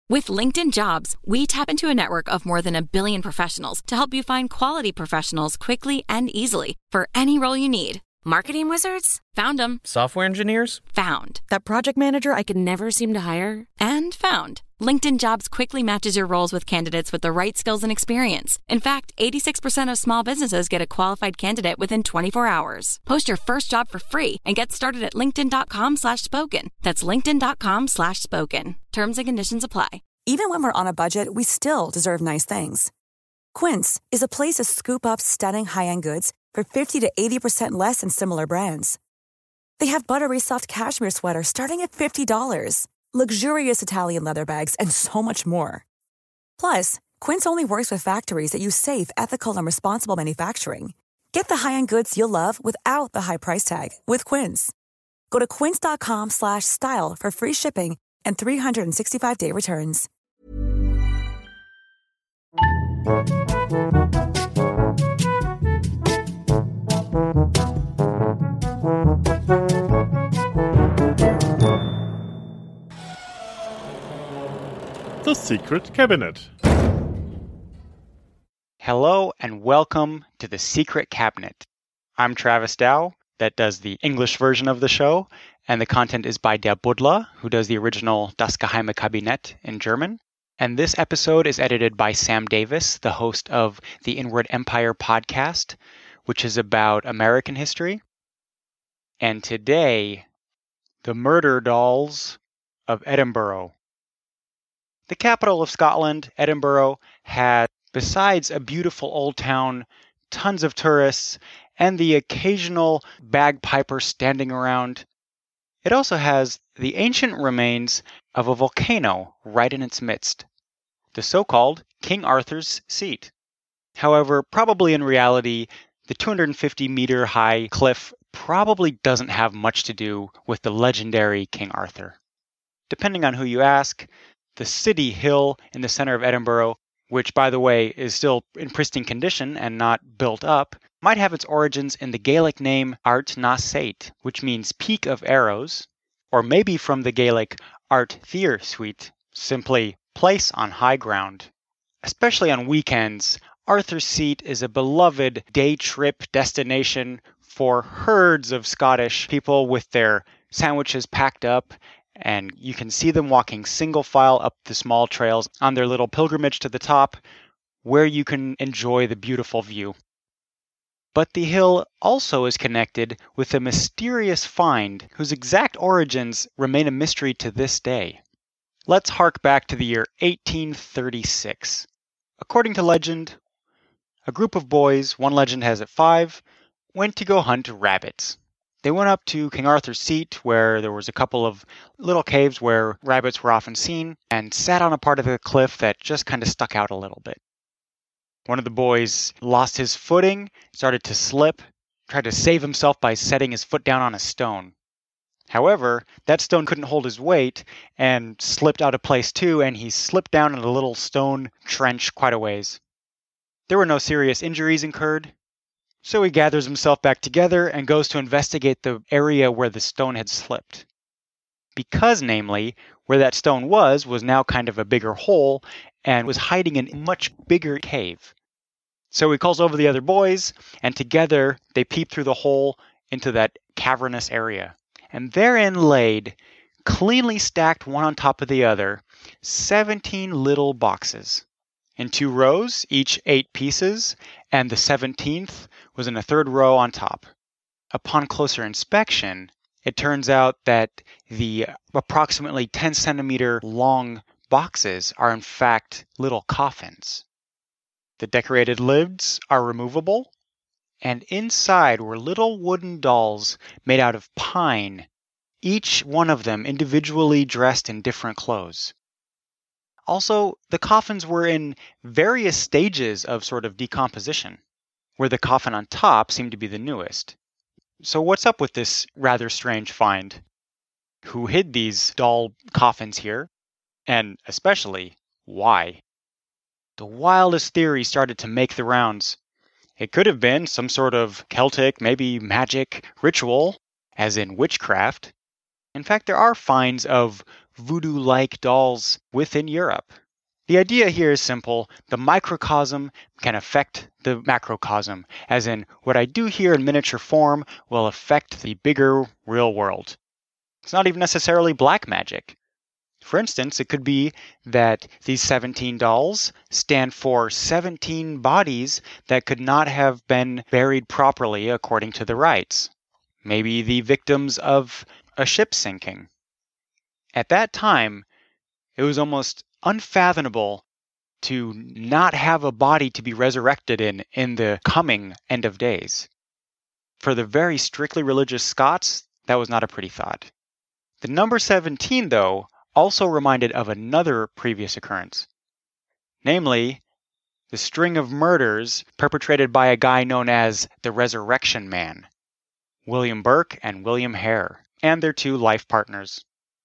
With LinkedIn Jobs, we tap into a network of more than 1 billion professionals to help you find quality professionals quickly and easily for any role you need. Marketing wizards? Found them. Software engineers? Found. That project manager I could never seem to hire? And found. LinkedIn Jobs quickly matches your roles with candidates with the right skills and experience. In fact, 86% of small businesses get a qualified candidate within 24 hours. Post your first job for free and get started at linkedin.com/spoken. That's linkedin.com/spoken. Terms and conditions apply. Even when we're on a budget, we still deserve nice things. Quince is a place to scoop up stunning high-end goods for 50 to 80% less than similar brands. They have buttery soft cashmere sweaters starting at $50, luxurious Italian leather bags, and so much more. Plus, Quince only works with factories that use safe, ethical, and responsible manufacturing. Get the high-end goods you'll love without the high price tag with Quince. Go to quince.com/style for free shipping and 365-day returns. The Secret Cabinet. Hello and welcome to The Secret Cabinet. I'm Travis Dow, that does the English version of the show, and the content is by Der Buddler, who does the original Das Geheime Kabinett in German. And this episode is edited by Sam Davis, the host of the Inward Empire podcast, which is about American history. And today, the murder dolls of Edinburgh. The capital of Scotland, Edinburgh, had, besides a beautiful old town, tons of tourists, and the occasional bagpiper standing around. It also has the ancient remains of a volcano right in its midst, the so-called King Arthur's Seat. However, probably in reality, the 250-meter high cliff probably doesn't have much to do with the legendary King Arthur. Depending on who you ask, the City Hill in the center of Edinburgh, which, by the way, is still in pristine condition and not built up, might have its origins in the Gaelic name Art na Seit, which means Peak of Arrows, or maybe from the Gaelic Art Thir Suite, simply place on high ground. Especially on weekends, Arthur's Seat is a beloved day trip destination for herds of Scottish people with their sandwiches packed up, and you can see them walking single file up the small trails on their little pilgrimage to the top, where you can enjoy the beautiful view. But the hill also is connected with a mysterious find whose exact origins remain a mystery to this day. Let's hark back to the year 1836. According to legend, a group of boys, one legend has it 5, went to go hunt rabbits. They went up to King Arthur's Seat, where there was a couple of little caves where rabbits were often seen, and sat on a part of the cliff that just kind of stuck out a little bit. One of the boys lost his footing, started to slip, tried to save himself by setting his foot down on a stone. However, that stone couldn't hold his weight and slipped out of place too, and he slipped down in a little stone trench quite a ways. There were no serious injuries incurred, so he gathers himself back together and goes to investigate the area where the stone had slipped. Because, namely, where that stone was now kind of a bigger hole and was hiding in a much bigger cave. So he calls over the other boys, and together they peep through the hole into that cavernous area. And therein laid, cleanly stacked one on top of the other, 17 little boxes. In 2 rows, each 8 pieces, and the 17th was in a 3rd row on top. Upon closer inspection, it turns out that the approximately 10 centimeter long boxes are in fact little coffins. The decorated lids are removable, and inside were little wooden dolls made out of pine, each one of them individually dressed in different clothes. Also, the coffins were in various stages of sort of decomposition, where the coffin on top seemed to be the newest. So what's up with this rather strange find? Who hid these doll coffins here? And especially, why? The wildest theories started to make the rounds. It could have been some sort of Celtic, maybe magic ritual, as in witchcraft. In fact, there are finds of voodoo-like dolls within Europe. The idea here is simple. The microcosm can affect the macrocosm, as in what I do here in miniature form will affect the bigger real world. It's not even necessarily black magic. For instance, it could be that these 17 dolls stand for 17 bodies that could not have been buried properly according to the rites. Maybe the victims of a ship sinking. At that time, it was almost unfathomable to not have a body to be resurrected in the coming end of days. For the very strictly religious Scots, that was not a pretty thought. The number 17, though, also reminded of another previous occurrence, namely the string of murders perpetrated by a guy known as the Resurrection Man, William Burke and William Hare, and their two life partners.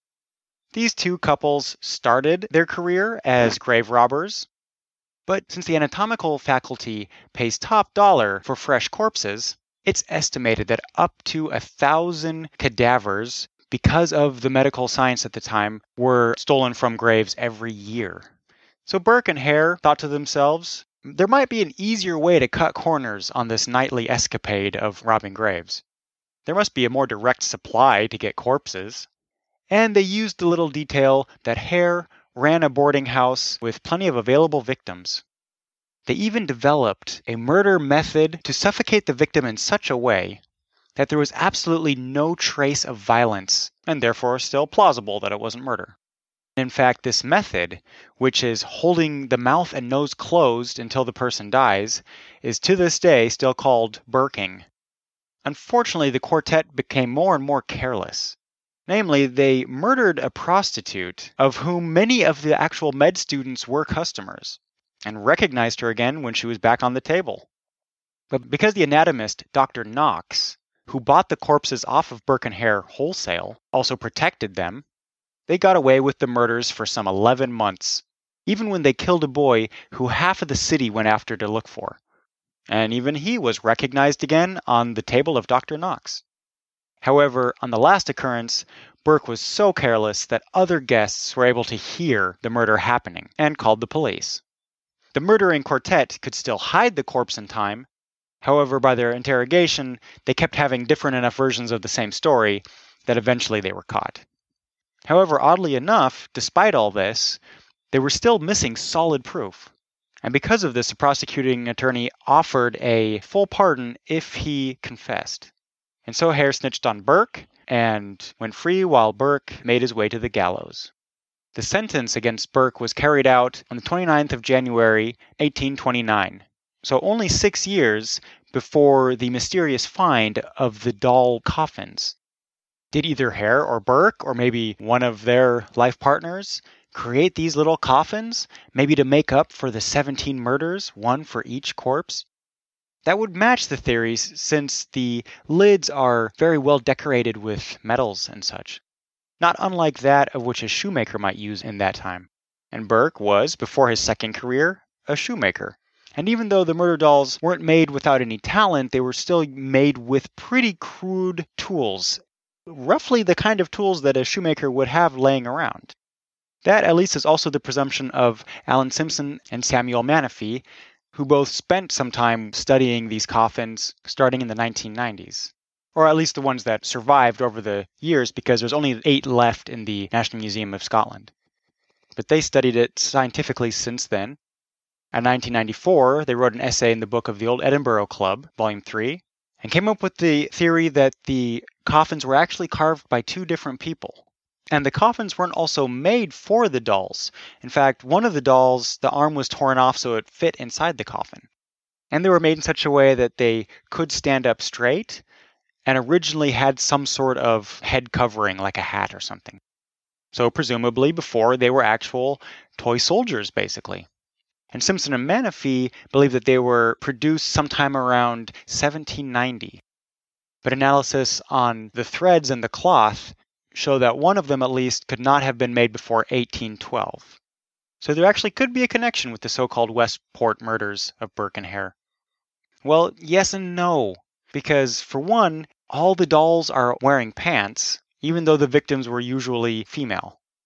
These two couples started their career as grave robbers, but since the anatomical faculty pays top dollar for fresh corpses, it's estimated that up to 1,000 cadavers, because of the medical science at the time, were stolen from graves every year. So Burke and Hare thought to themselves, there might be an easier way to cut corners on this nightly escapade of robbing graves. There must be a more direct supply to get corpses. And they used the little detail that Hare ran a boarding house with plenty of available victims. They even developed a murder method to suffocate the victim in such a way that there was absolutely no trace of violence, and therefore still plausible that it wasn't murder. In fact, this method, which is holding the mouth and nose closed until the person dies, is to this day still called burking. Unfortunately, the quartet became more and more careless. Namely, they murdered a prostitute of whom many of the actual med students were customers, and recognized her again when she was back on the table. But because the anatomist, Dr. Knox, who bought the corpses off of Burke and Hare wholesale, also protected them, they got away with the murders for some 11 months, even when they killed a boy who half of the city went after to look for. And even he was recognized again on the table of Dr. Knox. However, on the last occurrence, Burke was so careless that other guests were able to hear the murder happening and called the police. The murdering quartet could still hide the corpse in time. However, by their interrogation, they kept having different enough versions of the same story that eventually they were caught. However, oddly enough, despite all this, they were still missing solid proof. And because of this, the prosecuting attorney offered a full pardon if he confessed. And so Hare snitched on Burke and went free while Burke made his way to the gallows. The sentence against Burke was carried out on the 29th of January, 1829, so only 6 years before the mysterious find of the doll coffins. Did either Hare or Burke, or maybe one of their life partners, create these little coffins, maybe to make up for the 17 murders, one for each corpse? That would match the theories, since the lids are very well decorated with medals and such, not unlike that of which a shoemaker might use in that time. And Burke was, before his second career, a shoemaker. And even though the murder dolls weren't made without any talent, they were still made with pretty crude tools, roughly the kind of tools that a shoemaker would have laying around. That, at least, is also the presumption of Alan Simpson and Samuel Manafee, who both spent some time studying these coffins starting in the 1990s. Or at least the ones that survived over the years, because there's only 8 left in the National Museum of Scotland. But they studied it scientifically since then. In 1994, they wrote an essay in the book of the Old Edinburgh Club, Volume 3, and came up with the theory that the coffins were actually carved by 2 different people. And the coffins weren't also made for the dolls. In fact, one of the dolls, the arm was torn off so it fit inside the coffin. And they were made in such a way that they could stand up straight, and originally had some sort of head covering, like a hat or something. So presumably before they were actual toy soldiers, basically. And Simpson and Manafee believe that they were produced sometime around 1790. But analysis on the threads and the cloth show that one of them at least could not have been made before 1812. So there actually could be a connection with the so-called Westport murders of Burke and Hare. Well, yes and no. Because, for one, all the dolls are wearing pants, even though the victims were usually female.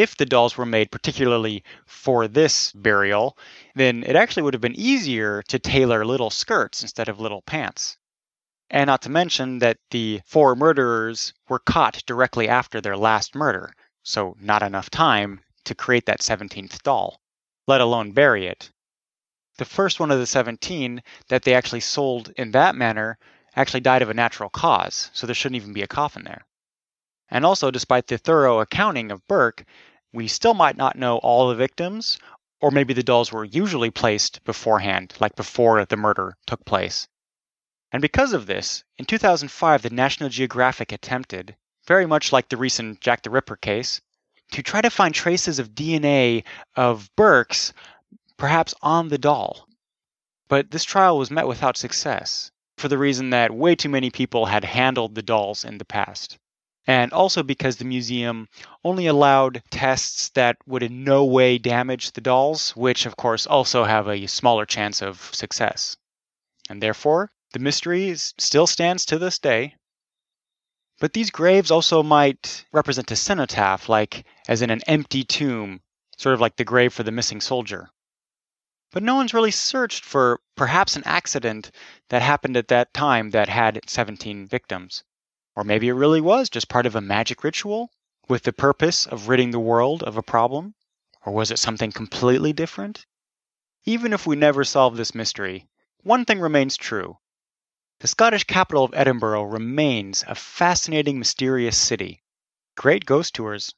if the dolls were made particularly for this burial, then it actually would have been easier to tailor little skirts instead of little pants. And not to mention that the 4 murderers were caught directly after their last murder, so not enough time to create that 17th doll, let alone bury it. The first one of the 17 that they actually sold in that manner actually died of a natural cause, so there shouldn't even be a coffin there. And also, despite the thorough accounting of Burke, we still might not know all the victims, or maybe the dolls were usually placed beforehand, like before the murder took place. And because of this, in 2005, the National Geographic attempted, very much like the recent Jack the Ripper case, to try to find traces of DNA of Burke's, perhaps on the doll. But this trial was met without success, for the reason that way too many people had handled the dolls in the past. And also because the museum only allowed tests that would in no way damage the dolls, which of course also have a smaller chance of success. And therefore, the mystery still stands to this day. But these graves also might represent a cenotaph, like as in an empty tomb, sort of like the grave for the missing soldier. But no one's really searched for perhaps an accident that happened at that time that had 17 victims. Or maybe it really was just part of a magic ritual with the purpose of ridding the world of a problem? Or was it something completely different? Even if we never solve this mystery, one thing remains true. The Scottish capital of Edinburgh remains a fascinating, mysterious city. Great ghost tours.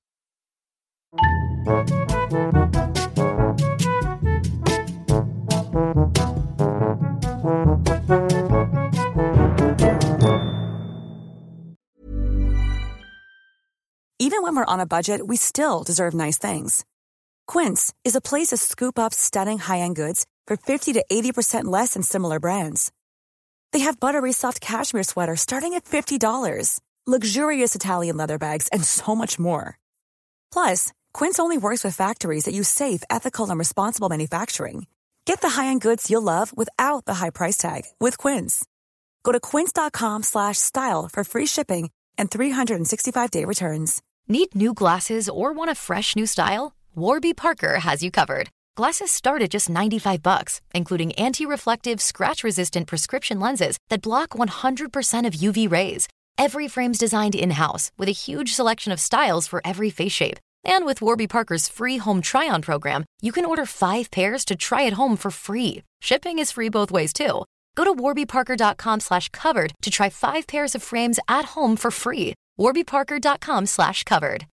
Even when we're on a budget, we still deserve nice things. Quince is a place to scoop up stunning high-end goods for 50 to 80% less than similar brands. They have buttery soft cashmere sweaters starting at $50, luxurious Italian leather bags, and so much more. Plus, Quince only works with factories that use safe, ethical, and responsible manufacturing. Get the high-end goods you'll love without the high price tag with Quince. Go to quince.com/style for free shipping and 365-day returns. Need new glasses or want a fresh new style? Warby Parker has you covered. Glasses start at just $95, including anti-reflective, scratch-resistant prescription lenses that block 100% of UV rays. Every frame's designed in-house with a huge selection of styles for every face shape. And with Warby Parker's free home try-on program, you can order 5 pairs to try at home for free. Shipping is free both ways, too. Go to warbyparker.com/covered to try 5 pairs of frames at home for free. warbyparker.com/covered.